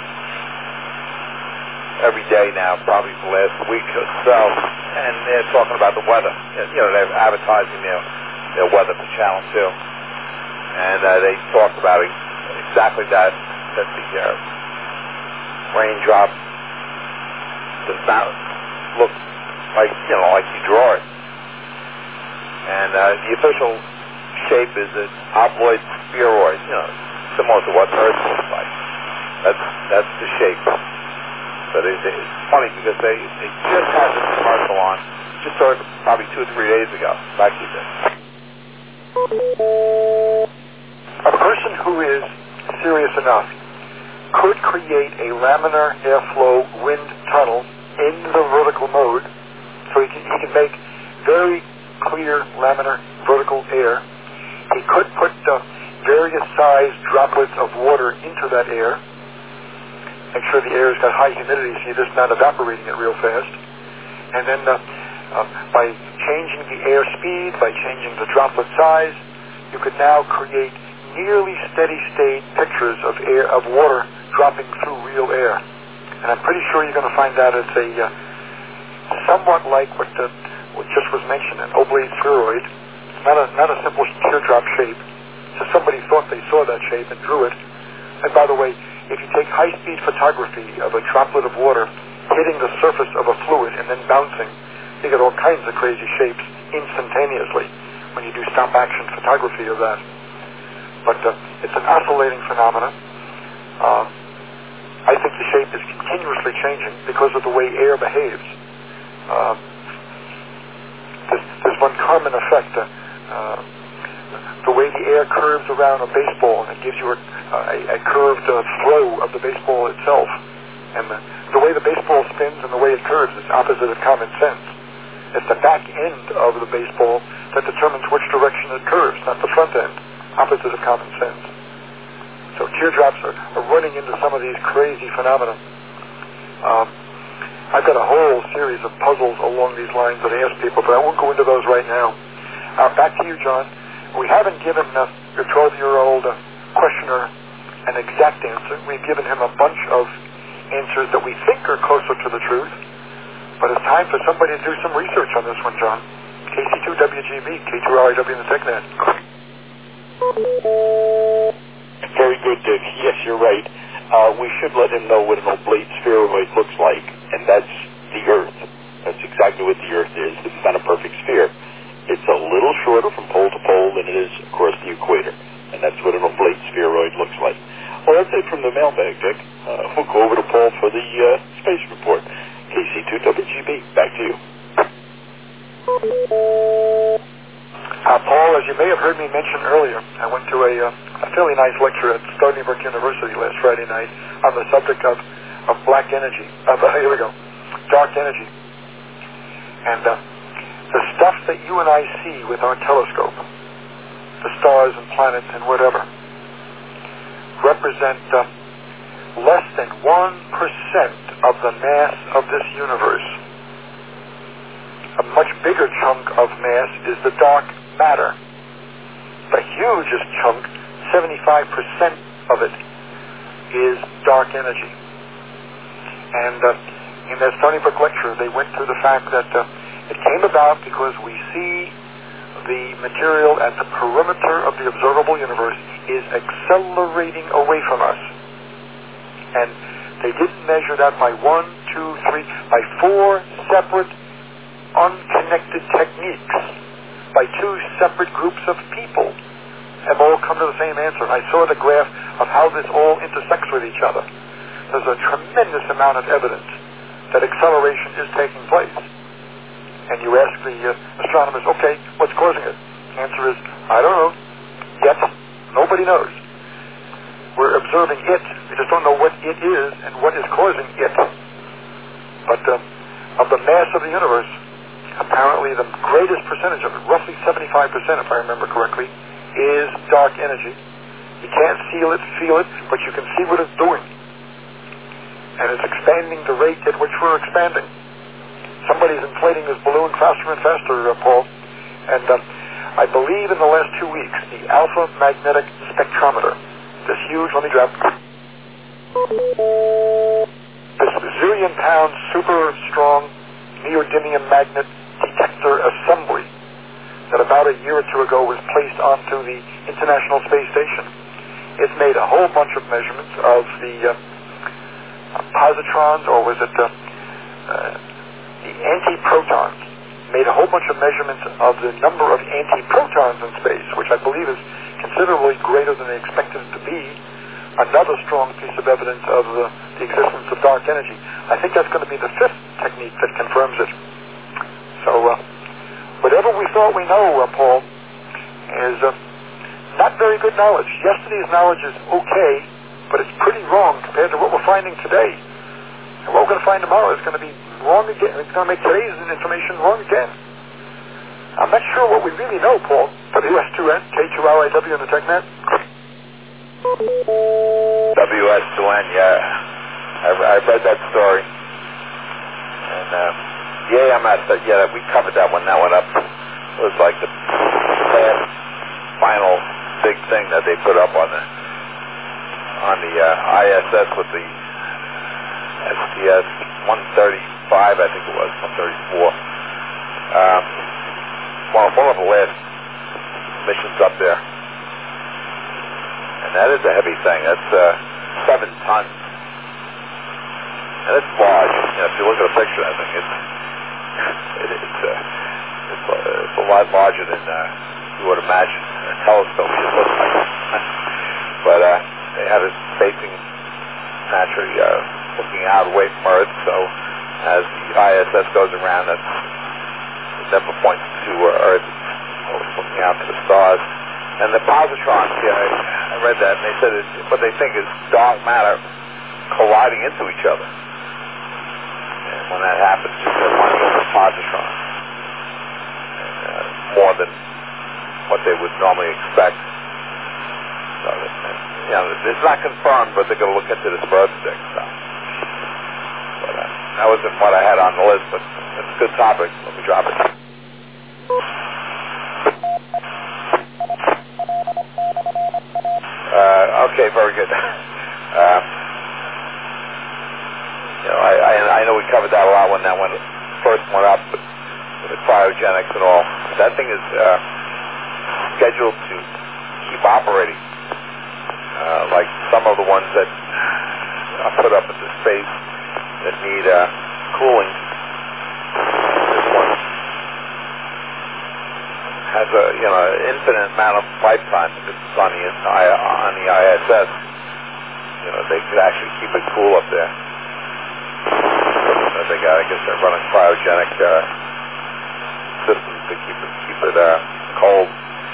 S2: every day now, probably for the last week or so, and they're talking about the weather. You know, they're advertising their weather for Channel 2, and they talked about exactly that the raindrop does not look like you draw it. And the official shape is an obloid spheroid,
S9: similar to what Earth looks like. That's the shape. But it's funny because they just had this commercial on, just started probably 2 or 3 days ago. Back to this.
S1: A person who is serious enough could create a laminar airflow wind tunnel in the vertical mode, so he can make very clear laminar vertical air. He could put various sized droplets of water into that air. Make sure the air has got high humidity so you're just not evaporating it real fast. And then by changing the air speed, by changing the droplet size, you could now create nearly steady state pictures of water dropping through real air. And I'm pretty sure you're going to find out it's a somewhat like what just was mentioned, an oblate spheroid. It's not a simple teardrop shape. So somebody thought they saw that shape and drew it. And by the way, if you take high-speed photography of a droplet of water hitting the surface of a fluid and then bouncing, you get all kinds of crazy shapes instantaneously when you do stop-action photography of that. But it's an oscillating phenomenon. I think the shape is continuously changing because of the way air behaves. There's one common effect. The way the air curves around a baseball, and it gives you a curved throw of the baseball itself. And the way the baseball spins and the way it curves is opposite of common sense. It's the back end of the baseball that determines which direction it curves, not the front end, opposite of common sense. So teardrops are running into some of these crazy phenomena. I've got a whole series of puzzles along these lines that I ask people, but I won't go into those right now. Back to you, John. We haven't given your 12-year-old questioner an exact answer. We've given him a bunch of answers that we think are closer to the truth, but it's time for somebody to do some research on this one, John. KC2WGB, K2RIW in the TechNet.
S4: Very good, Dick. Yes, you're right. We should let him know what an oblate spheroid looks like, and that's the Earth. That's exactly what the Earth is. It's not a perfect sphere. It's a little shorter from pole to pole than it is across the equator, and that's what an oblate spheroid looks like. Well, that's it from the mailbag, Dick. We'll go over to Paul for the space report. KC2WGB, back to you.
S1: Paul, as you may have heard me mention earlier, I went to a fairly nice lecture at Stony Brook University last Friday night on the subject of black energy. Here we go. Dark energy. And the stuff that you and I see with our telescope, the stars and planets and whatever, represent less than 1% of the mass of this universe. A much bigger chunk of mass is the dark matter. The hugest chunk, 75% of it, is dark energy. And in that Stony Brook lecture, they went through the fact that it came about because we see the material at the perimeter of the observable universe is accelerating away from us. And they didn't measure that by 1, 2, 3, by 4 separate unconnected techniques, by 2 separate groups of people, have all come to the same answer. I saw the graph of how this all intersects with each other. There's a tremendous amount of evidence that acceleration is taking place. And you ask the astronomers, okay, what's causing it? The answer is, I don't know. Yet, nobody knows. We're observing it. We just don't know what it is and what is causing it. But of the mass of the universe, apparently the greatest percentage of it, roughly 75% if I remember correctly, is dark energy. You can't feel it, but you can see what it's doing. And it's expanding the rate at which we're expanding. Somebody's inflating this balloon faster and faster, Paul. And I believe in the last 2 weeks, the alpha magnetic spectrometer, this huge, let me grab, this zillion-pound, super strong neodymium magnet detector assembly that about a year or two ago was placed onto the International Space Station. It's made a whole bunch of measurements of the positrons, or was it the antiprotons. Made a whole bunch of measurements of the number of antiprotons in space, which I believe is considerably greater than they expected it to be, another strong piece of evidence of the existence of dark energy. I think that's going to be the fifth technique that confirms it. So whatever we thought we know, Paul, is not very good knowledge. Yesterday's knowledge is okay, but it's pretty wrong compared to what we're finding today. And what we're going to find tomorrow is going to be wrong again. It's going to make today's information wrong again. I'm not sure what we really know, Paul. WS2N, K2RIW in the TechNet.
S9: WS2N, yeah. I read that story. And the AMS, we covered that one. That one up. It was like the last final big thing that they put up on the ISS with the STS 135, I think it was, 134. One of the last missions up there. And that is a heavy thing. That's 7 tons. And it's large. If you look at a picture, I think it's a lot larger than you would imagine a telescope should look like. But they have it facing naturally looking out away from Earth, so as the ISS goes around, it never points to Earth, looking out to the stars. And the positrons, I read that, and they said what they think is dark matter colliding into each other. And when that happens, you get one of the positrons, more than what they would normally expect. So, it's not confirmed, but they're going to look into this birthstick stuff. But that wasn't what I had on the list, but it's a good topic. Let me drop it. Okay, very good. I know we covered that a lot when that one first went up with the cryogenics and all. That thing is scheduled to keep operating, like some of the ones that are put up into space that need cooling. This one has an infinite amount of lifetime. If it's on the ISS, they could actually keep it cool up there. I guess they're running cryogenic systems to keep it cold.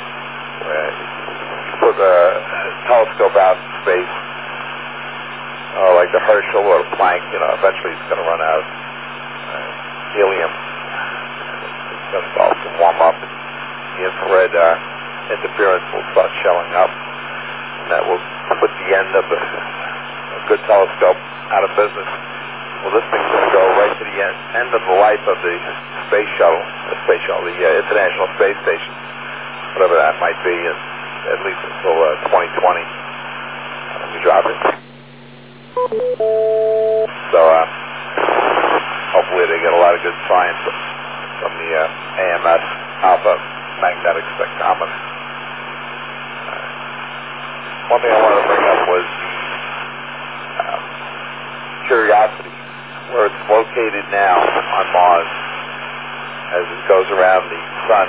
S9: You put a telescope out in space, like the Herschel or the Planck, eventually it's going to run out of helium. It's going to start to warm up, and the infrared interference will start showing up, and that will put the end of a good telescope out of business. Well, this thing's going to go right to the end of the life of the space shuttle, the International Space Station, whatever that might be, and at least until 2020. Let me drop it. So, hopefully they get a lot of good science from the AMS alpha magnetic spectrometer. One thing I wanted to bring up was Curiosity, where it's located now on Mars as it goes around the sun.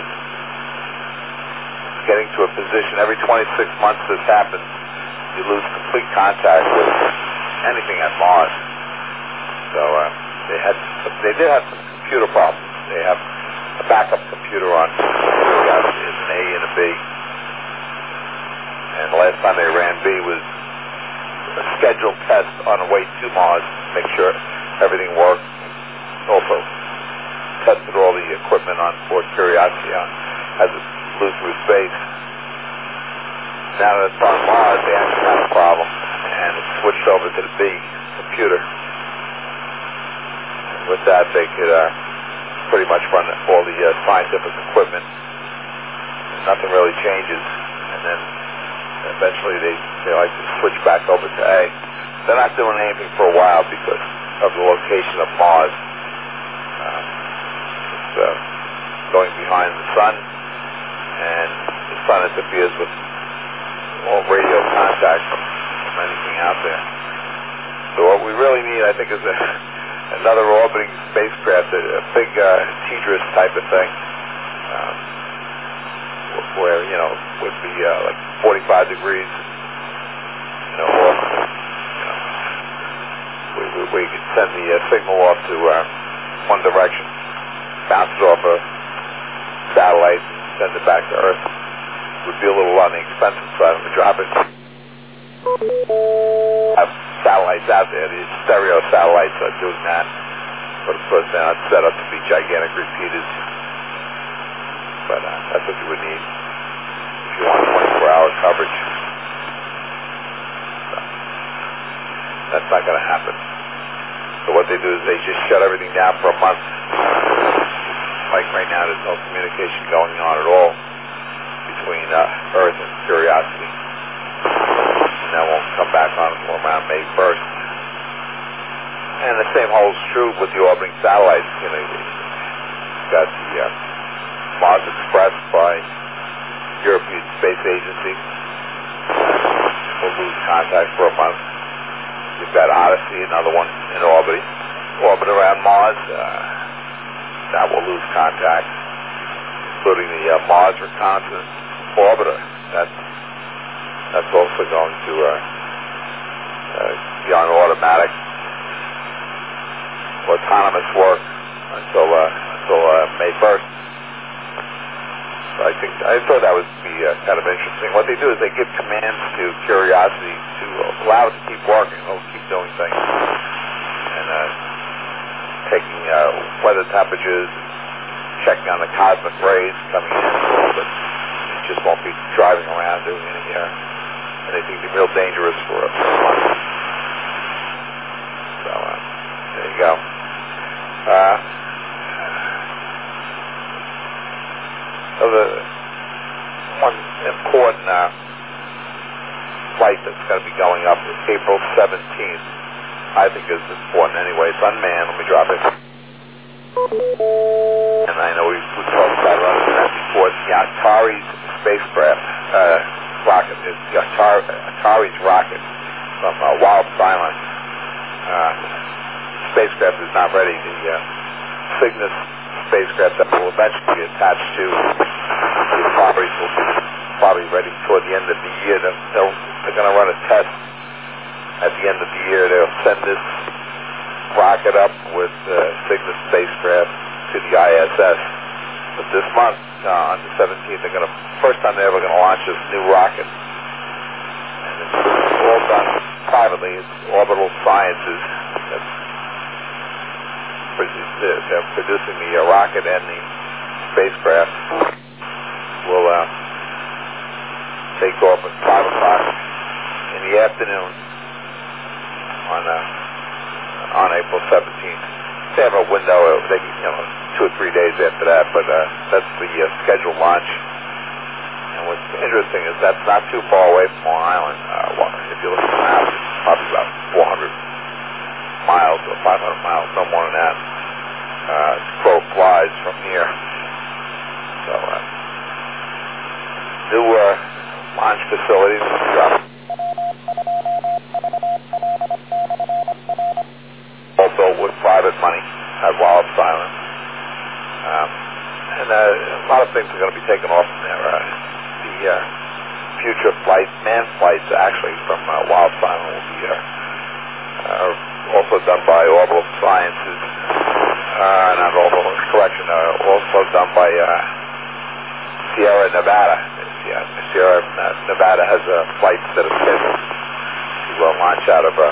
S9: It's getting to a position, every 26 months this happens, you lose complete contact with anything at Mars. So they did have some computer problems. They have a backup computer on Curiosity, is an A and a B. And the last time they ran B was a scheduled test on the way to Mars to make sure everything worked. Also tested all the equipment on board Curiosity as it flew through space. Now that it's on Mars, they actually had a problem, and it switched over to the B computer. And with that, they could pretty much run all the scientific equipment. Nothing really changes, and then eventually they like to switch back over to A. They're not doing anything for a while because of the location of Mars. It's going behind the sun, and the sun interferes with all radio contact from anything out there. So what we really need, I think, is another orbiting spacecraft, a big TDRS type of thing. where, would be like 45 degrees, or, we could send the signal off to one direction, bounce it off a satellite, and send it back to Earth. It would be a little on the expensive side of the drop it. Have satellites out there, these stereo satellites are doing that, but of course they're not set up to be gigantic repeaters. But that's what you would need if you want 24-hour coverage. So, that's not going to happen. So what they do is they just shut everything down for a month. Like right now, there's no communication going on at all between Earth and Curiosity. And that won't come back on until around May 1st. And the same holds true with the orbiting satellites. You've got the Mars Express by European Space Agency. We'll lose contact for a month. You've got Odyssey, another one in orbit around Mars. That will lose contact, including the Mars Reconnaissance Orbiter. That's also going to be on automatic, autonomous work until May 1st. So I thought that would be kind of interesting. What they do is they give commands to Curiosity to allow it to keep working. It'll keep doing things. And taking weather temperatures, checking on the cosmic rays coming in a little bit. It just won't be driving around doing anything real dangerous for us. So there you go. So the one important flight that's going to be going up is April 17th. I think is important anyway. It's unmanned. Let me drop it. And I know we've talked about that before. It's the Antares spacecraft rocket. It's the Antares rocket from Wild Silence. Spacecraft is not ready. The Cygnus spacecraft that will eventually be attached to the Antares will be probably ready toward the end of the year. They're going to run a test at the end of the year. They'll send this rocket up with Cygnus spacecraft to the ISS. But this month, on the 17th, they're going to, first time they're ever going to launch this new rocket. And it's all done privately. It's Orbital Sciences. They're producing the rocket and the spacecraft. Will take off at 5 o'clock in the afternoon on April 17th. They have a window, they can, 2 or 3 days after that, but that's the scheduled launch. And what's interesting is that's not too far away from Long Island. If you look at the map, it's probably about 400 miles or 500 miles, no more than that. Crow flies from here. So, new launch facilities. All built with private money at Wild Silence. And a lot of things are going to be taken off from there. The future flights, manned flights actually from Wild Silence will be also done by Orbital Sciences. Not Orbital, correction, also done by Sierra Nevada. Sierra Nevada has flights that are scheduled to launch out of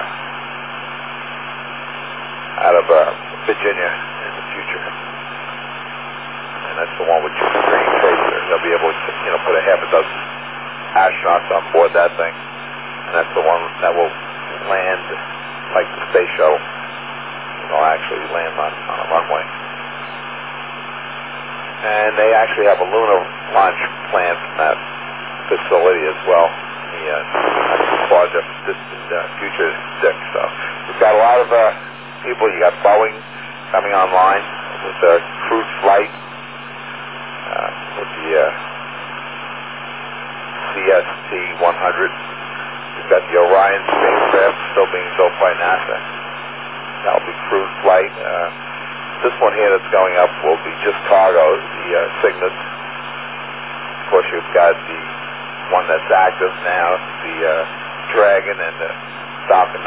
S9: Virginia in the future. And that's the one with Green Tracer. They'll be able to, put a half a dozen astronauts on board that thing. And that's the one that will land like the space shuttle. It'll actually land on a runway. And they actually have a lunar launch plan from that facility as well. The far distant future stick. So we've got a lot of people. You got Boeing coming online with their crewed flight with the CST-100. We've got the Orion spacecraft still being built by NASA. That'll be crewed flight. This one here that's going up will be just cargo, the Cygnus. course, you've got the one that's active now, the Dragon and the Falcon